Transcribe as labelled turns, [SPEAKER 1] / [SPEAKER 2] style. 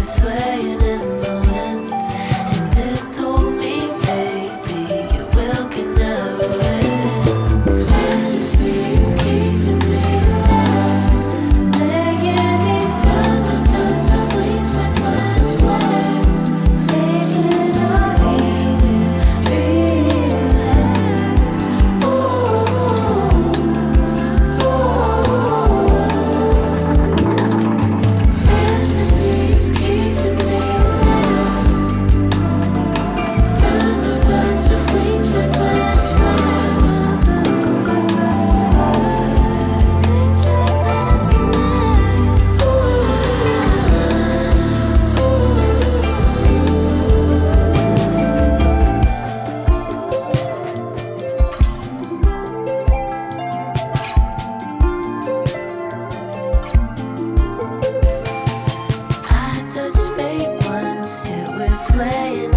[SPEAKER 1] swaying in the wind, and it told me, baby, your will can never win. Fantasies keeping me alive, making me time with lots of wings like butterflies, facing our relax. Fantasies keeping me alive, flying with lots of wings like butterflies, wings like butterflies, wings I touched fate once, it was swaying